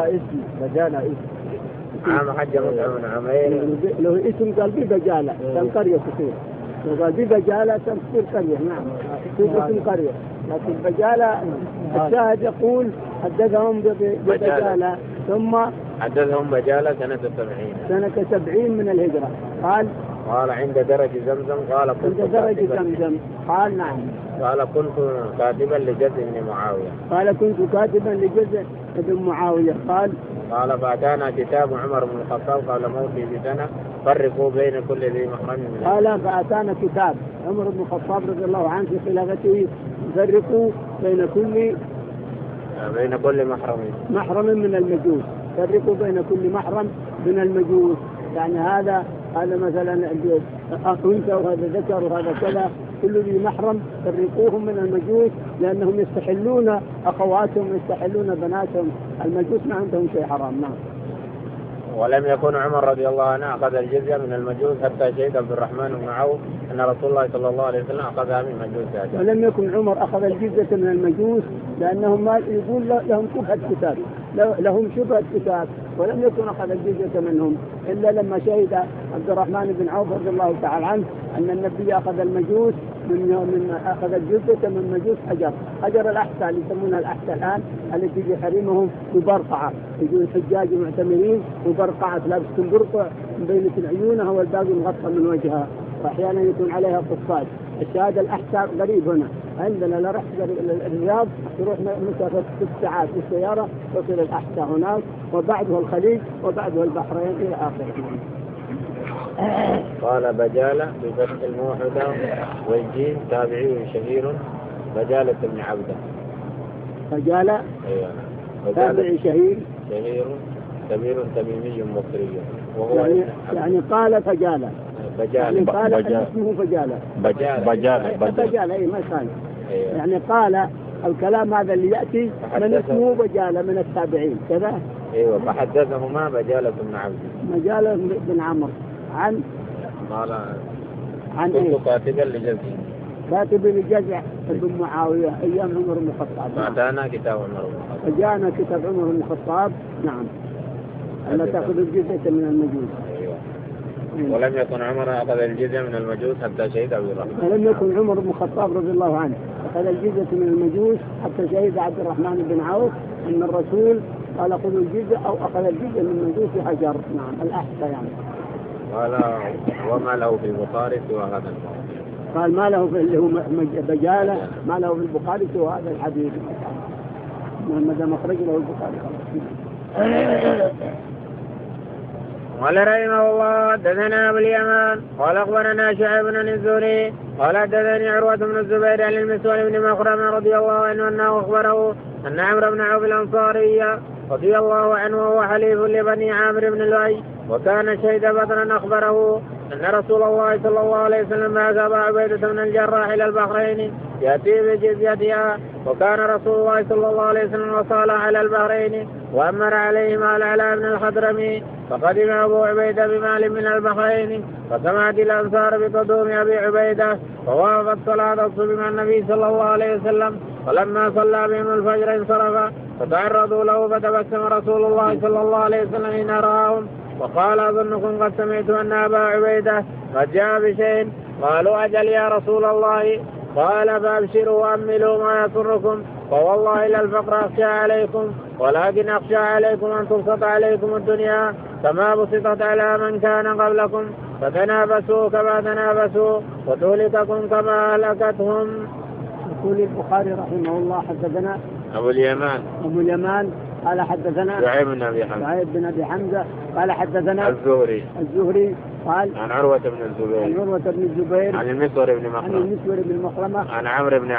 عام حج مصعب بن عمير له اسم قال بجالة كان قرية كثير وقال بجالة تصير قرية. نعم تصير اسم قرية لكن بجالة الشاهد يقول حدثهم بجالة ثم حدثهم بجالة سنة 70 من الهجرة. قال عند درج زمزم قال نعم. قال كنت كاتبا لجزء بن معاوية قال فأتانا كتاب عمر بن الخطاب قبل موته بسنة فرقوا بين كل ذي محرم. قال فأتانا كتاب عمر بن الخطاب رضي الله عنه في خلافته فرقوا بين كل محرم من المجوس. فرقوا بين كل محرم من المجوس يعني هذا مثلا أنثى وهذا ذكر وهذا كذا كل ذي محرم فرقوهم من المجوس لأنهم يستحلون أخواتهم يستحلون بناتهم. المجوس ما عندهم شيء حرام. نعم. ولم يكن عمر رضي الله عنه أخذ الجزية من المجوس حتى شهد عبد الرحمن بن عوف أن رسول الله صلى الله عليه وسلم أخذها من مجوس هجر. ولم يكن عمر أخذ الجزية من المجوس لأنهم ما يقول لهم شبهة كتاب ولم يكن أخذ الجزية منهم إلا لما شهد عبد الرحمن بن عوف رضي الله تعالى عنه أن النبي أخذ المجوس أخذ الجزية من مجوس حجر الأحساء اللي يسمونها الأحساء الآن التي تجي حريمهم ببرقعة يجون الحجاج معتمرين وبرقعة لابسة برقع مبينة عيونها والباقي مغطى من وجهها وأحيانا يكون عليها قصاص. الشهادة الأحساء غريب هنا عندنا لا رحت الرياض تروح مسافة 6 ساعات بالسيارة تصل الأحساء هناك وبعدها الخليج وبعدها البحرين إلى آخره. قال بجالة بفتح الموحدة والجيم تابعي شهير بجالة بن عبده. بجالة تابعي شهير كبير تميمي مصري وهو يعني قال فجالة يعني قال اسمه بجالة أي ما كان يعني قال الكلام هذا اللي يأتي من اسمه بجالة من التابعين كذا. ايوه فحدثهما بجالة بن عبده بجالة بن عمرو عن كنت كاتبا لجزء بن معاوية أيام عمر بن الخطاب. فأتانا كتاب عمر بن الخطاب. نعم ألا تأخذ الجزية من المجوس. أيوة. ولم يكن عمر أخذ الجزية من المجوس حتى شهد عبد الرحمن. ولم يكن عمر بن الخطاب رضي الله عنه أخذ الجزية من المجوس حتى شهد عبد الرحمن بن عوف أن الرسول قال خذوا الجزية أو أخذ الجزية من المجوس حجر. نعم الأحسى يعني. قال وما له في البخاري سوى هذا الموضوع. قال ما له في اللي هو بجالة ما له في البخاري سوى هذا الحديث ماذا مخرج له البخاري. قال رحمه الله حدثنا أبو اليمان قال أخبرنا شعيب بن الزهري قال حدثني عروة بن الزبير عن المسور بن مخرمة رضي الله عنه أنه أخبره أن عمرو بن عوف الأنصاري رضي الله عنه وهو حليف لبني عامر بن لؤي وكان شهد بدرا أخبره أن رسول الله صلى الله عليه وسلم بعث أبا عبيدة بن الجراح إلى البحرين يأتي بجزيتها. وكان رسول الله صلى الله عليه وسلم وصالح على البحرين وأمر عليهما العلاء بن الحضرمي. فقدم أبو عبيدة بمال من البحرين فسمعت الأنصار بقدوم أبي عبيدة فوافت صلاة الصبح مع النبي صلى الله عليه وسلم. فلما صلى بهم الفجر انصرف فتعرضوا له فتبسم رسول الله صلى الله عليه وسلم حين رآهم وقال أظنكم قد سمعت أن أبا عبيدة قد جاء بشيء. قالوا أجل يا رسول الله. قال فأبشروا وأملوا ما يسركم فوالله لا الفقر أخشى عليكم ولكن أخشى عليكم أن تبسط عليكم الدنيا كما بسطت على من كان قبلكم فتنافسوا كما تنافسوا وتهلككم كما أهلكتهم. يقول البخاري رحمه الله حدثنا أبو اليمان قال حدثنا شعيب بن أبي حمزة قال حدثنا الزهري قال عن عروة بن الزبير عن المسور بن مخرمة عن عمرو بن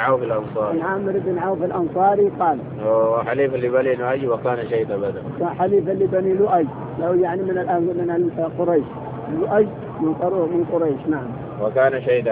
عوف الأنصاري قال وحليفا لبني لؤي وكان شهيد بدر. حليفا لبني لؤي لو يعني من قريش لؤي من قريش. نعم. وكان شهيد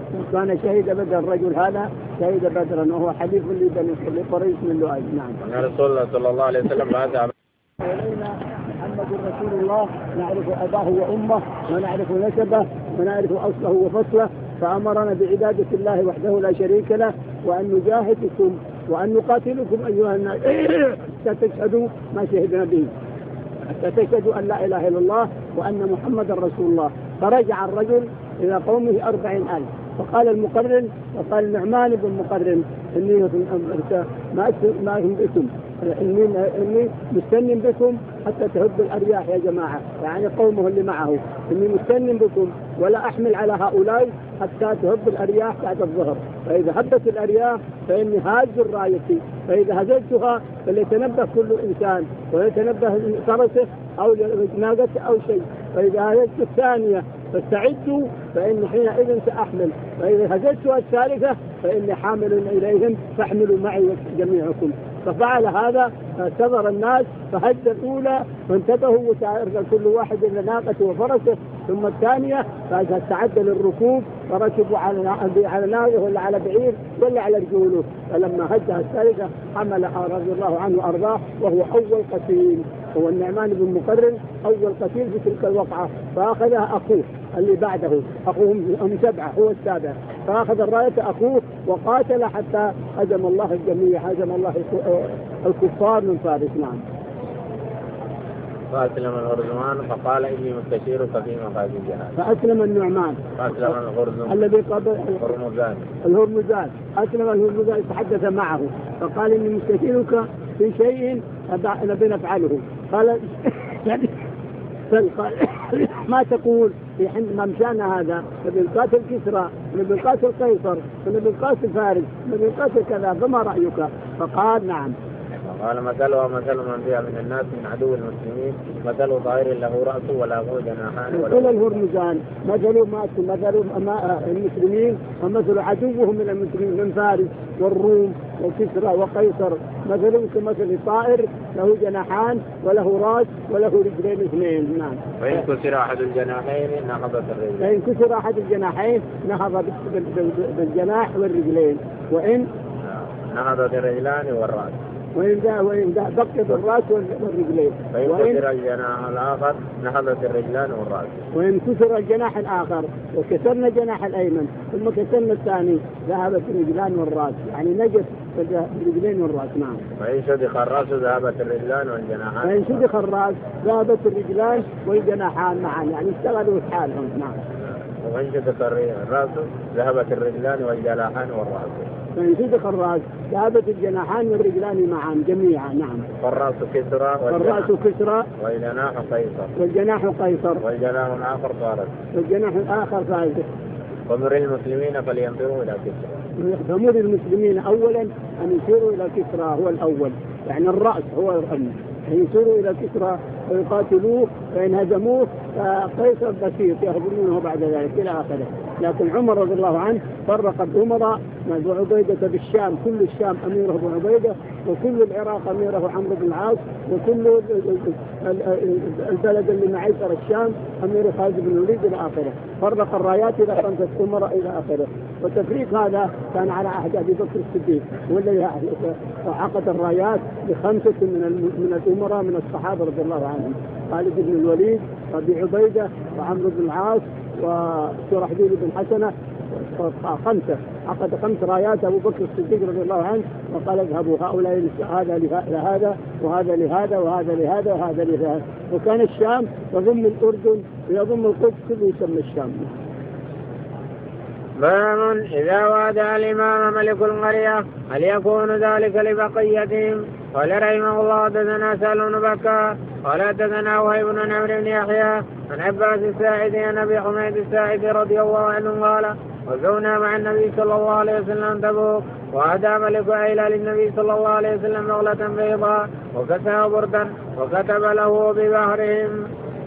بدر. الرجل هذا شهيد بدرا وهو حليف لبني قريش من لؤي. نعم. أن رسول الله صلى الله عليه وسلم بعث إلينا محمد رسول الله نعرف أباه وأمه ونعرف نسبه ونعرف أصله وفصله فأمرنا بعبادة الله وحده لا شريك له وأن نجاهدكم وأن نقاتلكم أيها الناس حتى تشهدوا ما شهدنا به حتى تشهدوا أن لا إله إلا الله وأن محمد رسول الله. فرجع الرجل إلى قومه 40,000 فقال المقرن وقال النعمان بن مقرن إني ما هم بكم إني مستنن بكم حتى تهب الأرياح يا جماعة يعني قومه اللي معه إني مستنن بكم ولا أحمل على هؤلاء حتى تهب الأرياح بعد الظهر فإذا هبت الأرياح فإني هاج رايتي فإذا هزلتها فليتنبه كل إنسان ويتنبه فرسه أو ناقته أو شيء فإذا هزلت الثانية فاستعدوا فإن حينئذ سأحمل فإذا هزلتها الثالثة فإني حامل إليهم فاحملوا معي جميعكم. ففعل هذا فاعتذر الناس فهز الأولى وانتبهوا وتعرض كل واحد إلى ناقته وفرسه ثم الثانية فاستعد للركوب فركبوا على ناقه ولا على بعير ولا على رجوله. فلما هزها الثالثة حملها رضي الله عنه وأرضاه وهو أول قتيل هو النعمان بن مقرن أول قتيل في تلك الوقعة فأخذها أخوه اللي بعده أخوهم 7 هو السابع فأخذ الراية أخوه وقاتل حتى هزم الله الجميع هزم الله الكفار من فارس. نعم. فأسلم الغرزمان فقال إني مستشيرك في مغازي الجهاد. فأسلم النعمان فأسلم الغرزمان الذي قبل الهرمزان أسلم الهرمزان تحدث معه فقال إني مستشيرك في شيء نبي نفعله. قال ما تقول في حين ممشانا هذا نبي نقاتل كسرى نبي نقاتل قيصر نبي نقاتل فارس نبي نقاتل كذا فما رأيك؟ فقال نعم. قال مثله مثل من فيها من الناس من عدو المسلمين مثل طائر له رأس ولا له جناحان مثل الهرمزان مثل المسلمين ومثل عدوهم من المسلمين من فارس والروم وكسرى وقيصر مثلهم كمثل طائر له جناحان وله راس وله رجلين 2. نعم. وإن كسر أحد الجناحين نهضت الرجلين. وإن كسر أحد الجناحين نهض بالجناح والرجلين وإن نهضت الرجلان والرأس وإن بقي الرأس والرجلين. وإن كسر الجناح الآخر نهضت الرجلان والرأس. وإن كسر الجناح الآخر وكسرنا الجناح الأيمن ثم كسرنا الثاني ذهبت الرجلان والرأس يعني نجت الرجلين والرأس. نعم. وإن شدخ الرأس ذهبت الرجلان والجناحان. وإن شدخ الرأس ذهبت الرجلان والجناحان معا يعني اشتغلوا حالهم. نعم. وإن شدخ الرأس ذهبت الرجلان والجناحان والرأس. فإن شدخ الرأس ذهبت الجناحان والرجلان معا جميعا. نعم. فالرأس كسرى والجناح قيصر والجناح الآخر فارس والجناح الآخر فارس. ومر المسلمين فلينظروا إلى كسرى. فمر المسلمين أولا أن يشيروا إلى كسرى هو الأول يعني الرأس هو الأمن أن يشيروا إلى كسرى ويقاتلوه فإن هزموه قيصر بسيط يهزمونه بعد ذلك إلى آخره. لكن عمر رضي الله عنه فرق الأمراء أبو عبيدة بالشام، كل الشام أميره أبو عبيدة، وكل العراق أميره عمرو بن العاص، وكل البلد اللي معيسر الشام أميره خالد بن الوليد إلى آخره. فرق الرايات إلى 5 أمراء إلى آخره. وتفريق هذا كان على عهد أبي بكر الصديق، والذي عقد الرايات ل5 من الأمراء من الصحابة رضي الله عنهم، خالد بن الوليد وأبي عبيدة وعمرو بن العاص وشرحبيل بن حسنة، 5 عقد 5 رايات أبو بكر الصديق رضي الله عنه، وقال اذهبوا هؤلاء هذا لهذا وهذا لهذا وهذا لهذا وهذا لهذا. وكان الشام يضم الأردن ويضم القدس، كله يسمى الشام. باب إذا وادع الإمام ملك القرية هل يكون ذلك لبقيتهم؟ قال رحمه الله حدثنا سهل بن بكار قال حدثنا وهيب بن عمرو بن يحيى عن عباس الساعدي عن أبي حميد الساعدي رضي الله عنه قال غزونا مع النبي صلى الله عليه وسلم تبوك وأهدى ملك عيلة للنبي صلى الله عليه وسلم بغلة بيضاء وكساه بردا وكتب له ببحرهم.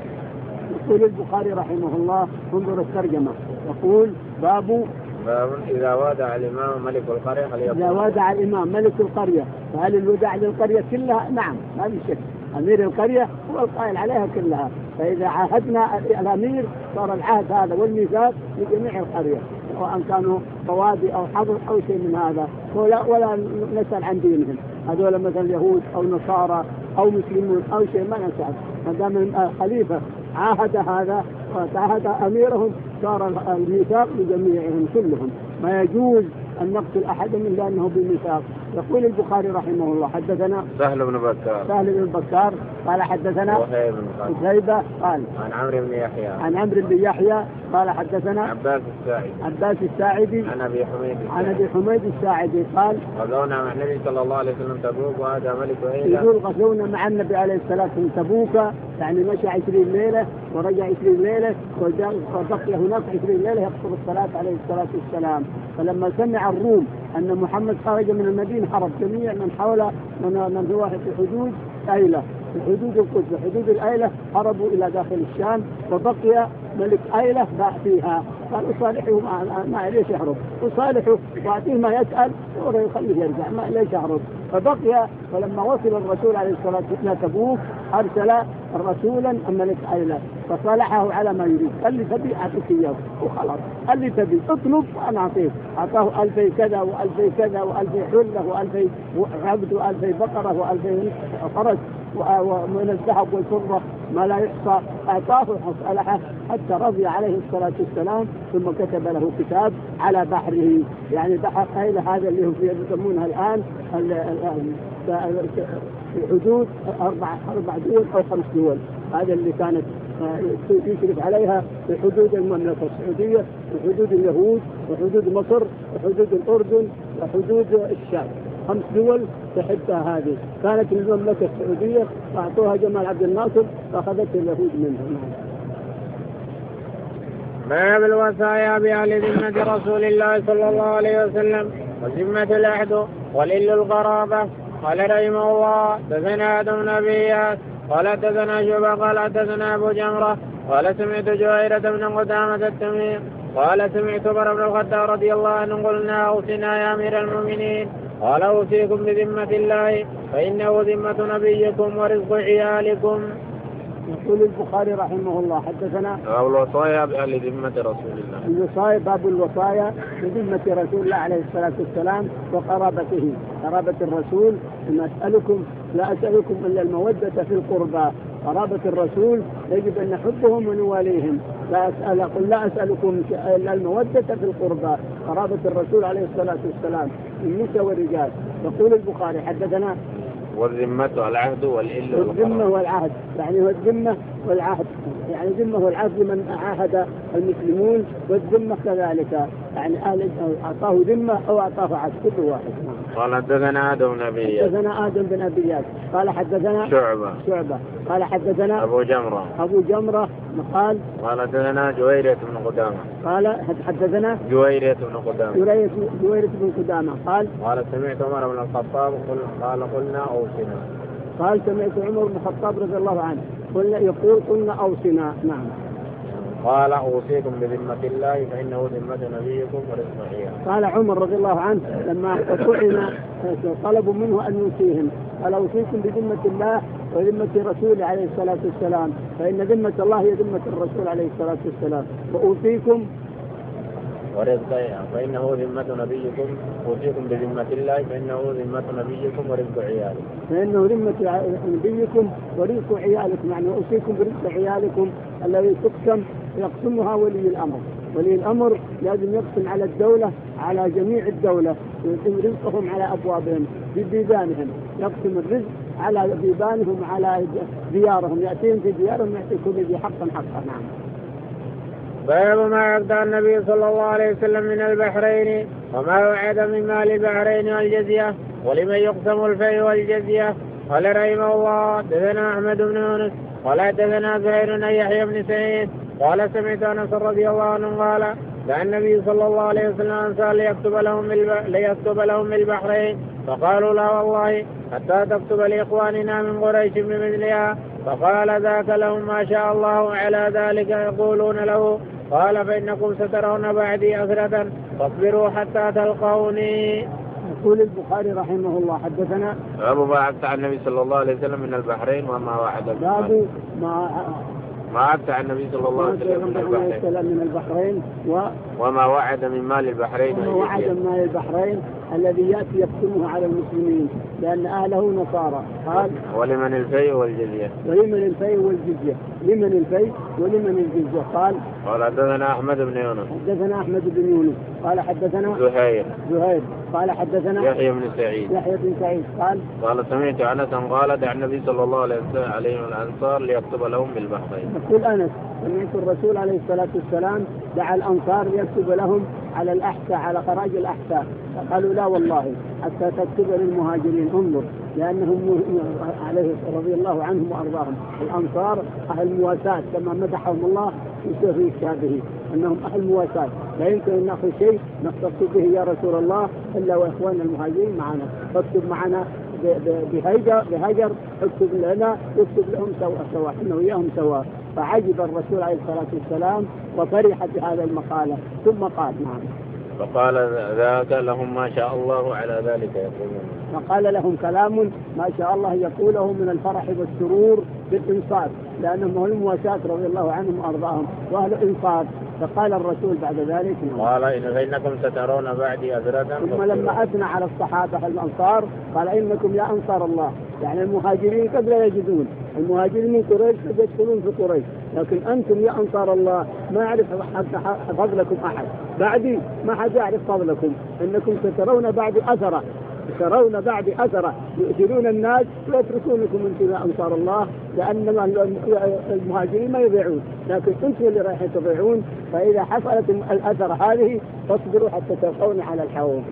يقول البخاري رحمه الله، انظر الترجمة، يقول باب إذا وادع الإمام ملك القرية إذا وادع الإمام ملك القرية فهل الوداع للقرية كلها؟ نعم، ما في شك، أمير القرية هو القائل عليها كلها. فإذا عاهدنا الأمير صار العهد هذا والميثاق لجميع القرية، سواء كانوا بوادي أو حضر أو شيء من هذا، ولا نسأل عن دينهم، هذول مثلا يهود أو نصارى أو مسلمون أو شيء، ما نسأل، ما دام الخليفة عاهد هذا وعاهد أميرهم صار الميثاق لجميعهم كلهم، ما يجوز أن نقتل أحد من لأنه بميثاق. يقول البخاري رحمه الله حدثنا سهل بن بكار قال حدثنا وهيبة قال عن عمرو بن يحيى قال حدثنا عباس الساعدي عن أبي حميد الساعدي قال غزونا مع النبي صلى الله عليه وسلم تبوك وهذا ملك عيلة. يقول غزونا مع النبي عليه الصلاة والسلام تبوك، يعني مشى 20 ليلة ورجع 20 ليلة وبقي هناك 20 ليلة يقصر الصلاة عليه الصلاة والسلام. فلما سمع الروم أن محمد خرج من المدينة هرب جميع من حوله من هو في حدود أيلة، في حدود القدس حدود الأيلة، هربوا إلى داخل الشام، وبقي ملك أيلة باع فيها. قال أصالحه ما ليش يهرب، أصالحه وأعطيه ما يسأل ويخليه يرجع، ما ليش يهرب. فبقي، فلما وصل الرسول عليه الصلاة والسلام تبوك أرسل رسولا الملك أيلة فصالحه على ما يريد، قال لي تبي أعطيك إياه وخلاص، قال لي تبي اطلب وأنا أعطيك. أعطاه 2000 كذا و2000 كذا و2000 حلة و2000 عبد و2000 بقرة و2000 فرس ومن الذهب والفضة ما لا يحصى، أعطاه وصالحه حتى رضي عليه الصلاة والسلام. ثم كتب له كتاب على بحره، يعني بحر أيلة هذا اللي هم يسمونها الآن في حدود 4 دول أو 5 دول، هذا اللي كانت يشرف عليها في حدود المملكة السعودية وحدود اليهود وحدود مصر وحدود الأردن وحدود الشام، 5 دول تحتها هذه كانت المملكة السعودية، فأعطوها جمال عبد الناصر فأخذت اليهود منهم. باب الوصايا بأهل ذمة رسول الله صلى الله عليه وسلم وذمة العهد ولل القرابة. قال رحمه الله حدثنا آدم بن أبي إياس قال حدثنا شعبة قال حدثنا أبو جمرة قال سمعت جويرة بن قدامة التميم قال سمعت عمر بن الخطاب رضي الله عنه قلنا أوصنا يا أمير المؤمنين قال أوصيكم بذمة الله فإنه ذمة نبيكم ورزق عيالكم. يقول البخاري رحمه الله حدثنا باب الوصايا بأهل ذمة رسول الله. الوصايا، باب الوصايا بذمة رسول الله عليه الصلاة والسلام وقرابته، قرابة الرسول. لا أسألكم إلا المودة في القربى، قرابة الرسول يجب أن نحبهم ونواليهم. لا أسألكم إلا المودة في القربى، قرابة الرسول عليه الصلاة والسلام النساء والرجال. يقول البخاري حدثنا والذمة العهد والذمة والعهد، يعني والذمة والعهد، يعني ذمة والعهد لمن عاهد المسلمون، والذمة كذلك يعني أعطاه ذمة أو أعطاه عهد كل واحد. قال حدثنا آدم بن أبي إياس قال حدثنا شعبة قال حدثنا أبو جمرة قال حدثنا جويرة بن قدامة قال حدثنا جويرة بن قدامة قال سمعت عمر بن الخطاب قلنا أوصنا. قال سمعت عمر بن الخطاب رضي الله عنه يقول قلنا أوصنا. نعم. قال أوصيكم بذمة الله فإنه ذمة نبيكم ورزق عياله. قال عمر رضي الله عنه لما طعن طلبوا منه أن يوصيهم قال أوصيكم بذمة الله وذمة رسوله عليه الصلاة والسلام فإن ذمة الله هي ذمة الرسول عليه الصلاة والسلام وأوصيكم ورزق فإنه ذمة نبيكم. أوصيكم بذمة الله فإنه ذمة نبيكم ورزق عيالكم. فإنه ذمة نبيكم ورزق عيالكم يعني أوصيكم برزق عيالكم الذي يقسمها ولي الأمر. ولي الأمر لازم يقسم على الدولة على جميع الدولة يقسم رزقهم على أبوابهم ببيبانهم يقسم الرزق على بيبانهم على ديارهم يأتيهم في ديارهم يأتي كل ذي حقا حقا. نعم. باب ما يقضى النبي صلى الله عليه وسلم من البحرين وما وعد من مال البحرين والجزية ولمن يقسم الفيء والجزية. قال رحمه الله حدثنا أحمد بن يونس قال حدثنا زهير بن يحيى بن سعيد قال سمعت أنس رضي الله عنه قال دعا النبي صلى الله عليه وسلم أنصار ليكتب لهم البحرين فقالوا لا والله حتى تكتب لإخواننا من قريش بمثلها فقال ذاك لهم ما شاء الله على ذلك يقولون له قال فإنكم سترون بعدي أثرة فاصبروا حتى تلقوني. يقول البخاري رحمه الله حدثنا باب ما عدت عن النبي صلى الله عليه وسلم من البحرين وما وعد باب ما عدت عن النبي صلى الله عليه وسلم من البحرين وما وعد من مال البحرين وعد من مال البحرين الذي يأتي يقسمه على المسلمين لأن أهله نصارى. قال ولمن الفيء والجزية. ولمن الفيء والجزية. لمن الفيء ولمن الجزية. قال حدثنا أحمد بن يونس. حدثنا أحمد بن يونس قال حدثنا زهير قال حدثنا يحيى بن سعيد قال سمعت أنس قال دعا النبي صلى الله عليه وسلم عليهم الأنصار ليكتب لهم بالبحرين. يقول أنس سمعت الرسول عليه الصلاة والسلام دعا الأنصار ليكتب لهم على الأحساء على خراج الأحساء فقالوا لا والله حتى تكتب للمهاجرين انظر لأنهم عليه رضي الله عنهم وأرضاهم الأنصار أهل مواساة كما مدحهم الله في كتابه أنهم أهل مواساة لا يمكن أن نأخذ شيء نختص به يا رسول الله إلا وإخواننا المهاجرين معنا فاكتب معنا بهجر اكتب لنا يكتب لهم سواء إنه وياهم سواء. فعجب الرسول عليه الصلاة والسلام وفرح بهذا المقالة ثم قال نعم فقال ذاك لهم ما شاء الله على ذلك يقولون. فقال لهم كلام ما شاء الله يقوله من الفرح والسرور بالإنصاف لأنهم هم المواساة رضي الله عنهم وأرضاهم وأهل الإنصاف. فقال الرسول بعد ذلك قال إنكم سترون بعدي أذرة. ثم لما أثنى على الصحابة الأنصار قال إنكم يا أنصار الله يعني المهاجرين قد لا يجدون المهاجرين من قريش قد يدخلون في قريش لكن أنتم يا أنصار الله ما يعرف فضلكم أحد بعدي ما حد يعرف فضلكم إنكم سترون بعد أثرة يؤثرون الناس ويتركونكم انتم يا أنصار الله لأن المهاجرين ما يضيعون لكن أنتم اللي رايحين تضيعون فإذا حصلت الأثر هذه فاصبروا حتى تلقون على الحوض.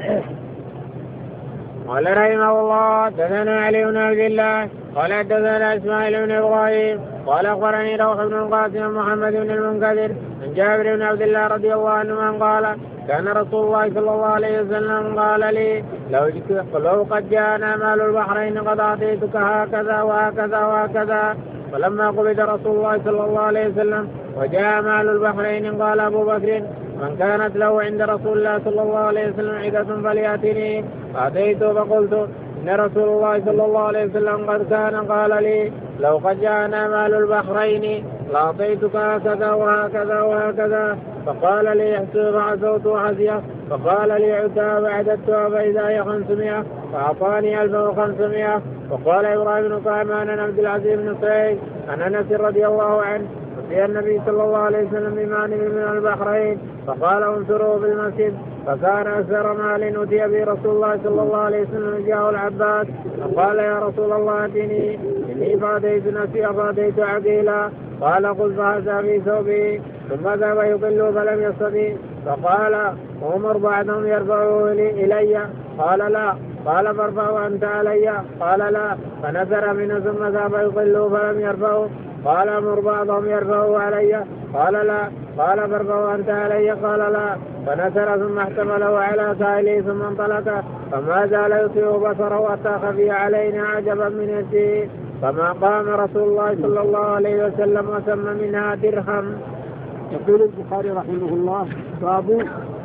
قال رحمه الله حدثنا علي بن عبد الله قال حدثنا اسماعيل بن ابراهيم قال اخبرني روح بن القاسم محمد بن المنكدر عن جابر بن عبد الله رضي الله عنه قال كان رسول الله صلى الله عليه وسلم قال لي لو قد جاءنا مال البحرين قد اعطيتك هكذا وهكذا. فلما قبض رسول الله صلى الله عليه وسلم وجاء مال البحرين قال ابو بكر من كانت له عند رسول الله صلى الله عليه وسلم عدة فليأتني. فأتيته فقلت إن رسول الله صلى الله عليه وسلم قد كان قال لي لو قد جاءنا مال البحرين لأعطيتك هكذا وهكذا. فقال لي احسب فعسوت وحسيه فقال لي عتاب فعددتها فإذا هي 500 فأعطاني 1500. وقال إبراهيم بن طعمان عن عبد العزيز بن سعيد عن أنس رضي الله عنه أتي النبي صلى الله عليه وسلم بمال من البحرين فقال انصروا بالمسجد فكان أكثر مال أتي به رسول الله صلى الله عليه وسلم جاءه العباس فقال يا رسول الله أتني إني فاتيت نفسي فاتيت عقيلا. قال قل فهذا في ثوبه ثم ذهب يقل فلم يستطيع فقال أمر بعضهم يرفعه إلي قال لا قال فارفعه أنت علي قال لا فنزر منه ثم ذهب يقل فلم يرفعه قال أمر بعضهم يرفعه علي قال لا قال فارفعه أنت علي قال لا فنزر ثم احتمله على سائله ثم انطلق فما زال يطيع بصره حتى خفي علينا عجبا من الدين فما قام رسول الله صلى الله عليه وسلم وسمى منها درهم. يقول البخاري رحمه الله باب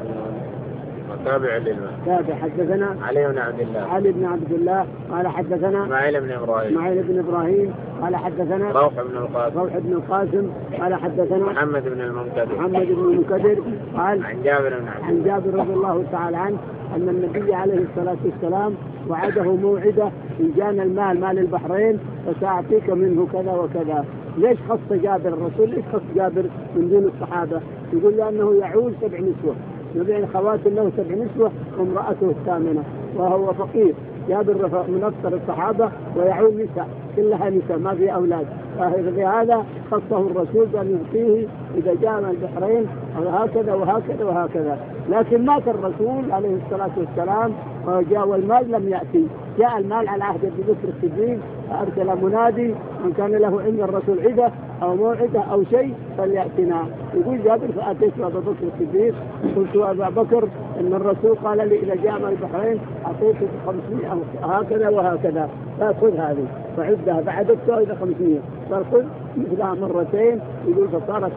تابع للمال. تابع. حدثنا علي بن عبد الله قال حدثنا اسماعيل بن ابراهيم قال حدثنا روح بن القاسم قال حدثنا محمد بن المنكدر قال عن جابر رضي الله تعالى عنه أن النبي عليه الصلاة والسلام وعده موعدة إن جانا المال مال البحرين فسأعطيك منه كذا وكذا. ليش خص جابر الرسول؟ ليش خص جابر من دون الصحابة؟ يقول لأنه يعول 7 نسوة، يبيع خواتم له 7 نسوة وامرأته الثامنة وهو فقير. جابر من أكثر الصحابة ويعول نساء كلها نساء ما في أولاد، فهذا خصه الرسول بأن يعطيه إذا جاء من البحرين وهكذا وهكذا وهكذا. لكن مات الرسول عليه الصلاة والسلام وجاء والمال لم يأتي. جاء المال على عهد أبي بكر الصديق فأرسل منادي من كان له عند الرسول عدة أو موعدة أو شيء فليأتنا. يقول جابر فأتيت أبا بكر الصديق قلت أبا بكر إن الرسول قال لي إذا جاء من البحرين أعطيتك 500 هكذا وهكذا فأخذ هذه فعدها فعدتها إلى 500 فأخذ مثلها مرتين. يقول فصارت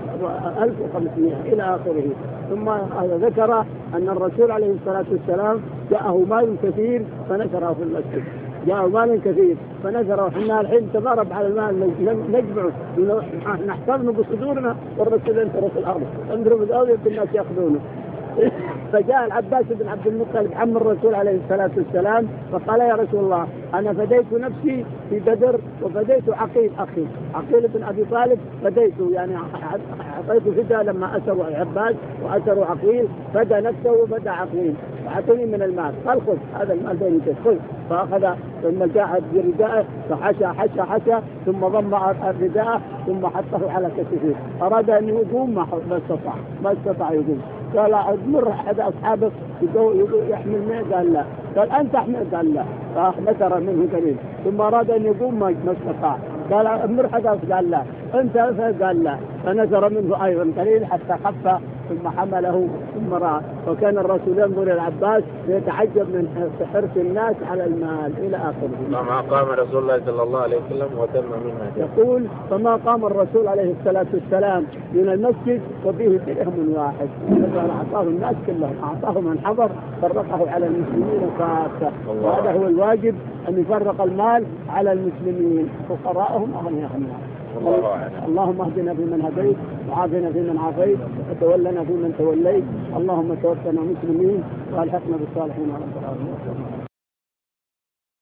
1500 إلى آخره. ثم ذكر أن الرسول عليه الصلاة والسلام جاءه مال كثير فنشره في المسجد. جاء مال كثير فنشره. احنا الحين تضارب على المال نجمعه نحتضنه بصدورنا والرسول ينشره في الأرض انظروا بالأرض الناس يأخذونه. فجاء العباس بن عبد المطلب عم الرسول عليه الصلاة والسلام فقال يا رسول الله أنا فديت نفسي في بدر وفديت عقيل أخي عقيل بن أبي طالب فديته يعني أعطيته فداء لما أسروا العباس وأسروا عقيل فدى نفسه وفدى عقيل فأعطني من المال. قال خذ هذا المال بينك خذ. فأخذ ثم جاء برداءه فحشى ثم ضم الرداء ثم حطه على كتفه. أراد أن يقوم ما استطاع يقوم. قال أمر أحد أصحابه يحمل ماء قال لا. قال أنت أحمل قال لا. فنثر منه قليل ثم أراد أن يقوم ما استطاع. قال أمر حدث قال لا. أنت قال لا. فنثر منه أيضا قليل حتى خف ثم حمله ثم رأى. وكان الرسول ينظر إلى العباس ويتعجب من حرص الناس على المال إلى آخره. فما قام رسول الله صلى الله عليه وسلم وتم منها. يقول فما قام الرسول عليه الصلاة والسلام من المسجد وفيه درهم واحد. أعطاه الناس كلهم أعطاه من حضر فرقه على المسلمين كافة. وهذا هو الواجب أن يفرق المال على المسلمين فقراءهم أغنياءهم. اللهم اهدنا فيمن هديت وعافنا فيمن عافيت وتولنا فيمن توليت. اللهم توفنا مسلمين والحقنا بالصالحين.